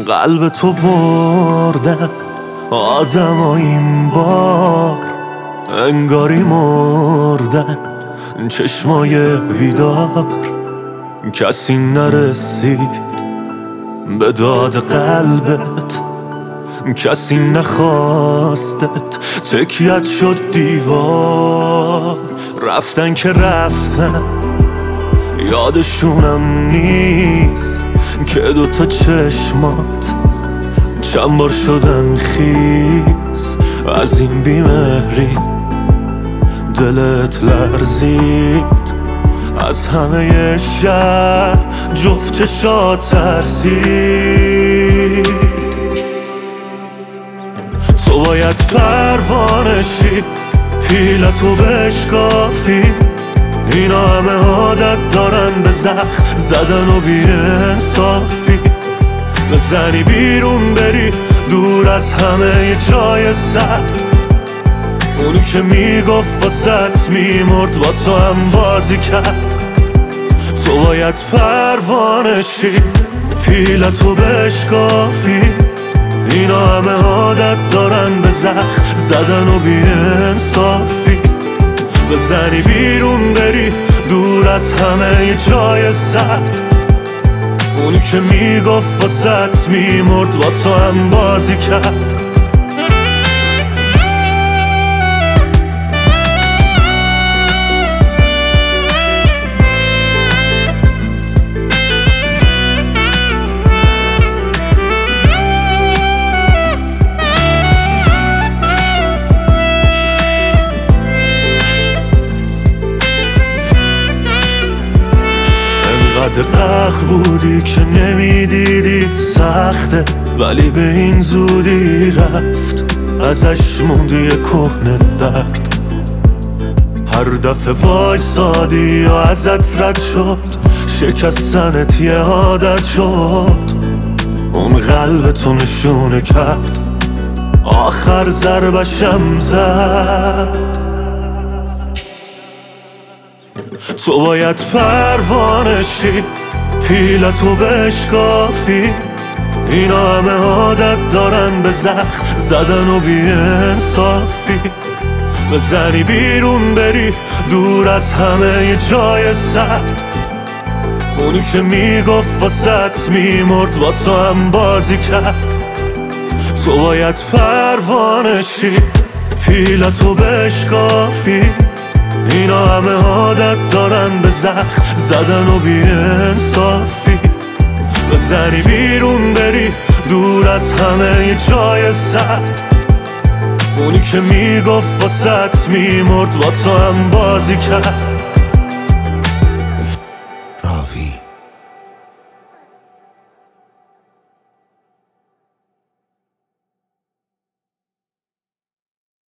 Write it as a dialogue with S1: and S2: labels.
S1: قلب تو بردن آدم ها این بار انگاری مردن، چشمای بیدار کسی نرسید به داد قلبت، کسی نخواستت، تکیت شد دیوار. رفتن که رفتن یادشونم نیست که دوتا چشمات چند بار شدن خیس. از این بیمهری دلت لرزید، از همه شهر جفت چشات ترسید. تو باید پروانه شی، پیلتو بشکافی، اینا همه عادت دارن به زخم زدن و بی‌انصافی. بزنی بیرون بری دور از همه جای سرد، اونی که میگفت واسط میمرد با تو هم بازی کرد. تو باید پروانه شی، پیلتو بشکافی، اینا همه عادت دارن به زخم زدن و بی‌انصافی. بزنی بیرون بری دور از همه جای سرد، اونی که میگفت واسط میمرد با تو هم بازی کرد. انقدر غرق بودی که نمیدیدی سخته، ولی به این زودی رفت، ازش موندی یه کهنه درد. هر دفعه وایسادی و ازت رد شد، شکستنت یه عادت شد. اون قلبتو نشونه کرد، آخر ضربشم زد. تو باید پروانه شی، پیلتو بشکافی، اینا همه عادت دارن به زخم زدن و بی‌انصافی. بزنی بیرون بری دور از همه جای سرد، اونی که میگفت واسط میمرد با تو هم بازی کرد. تو باید پروانه شی، پیلتو بشکافی، اینا همه عادت دارن به زخم زدن و بی‌انصافی. بزنی بیرون بری دور از همه جای سرد، اونی که میگفت واسط میمرد با تو هم بازی کرد.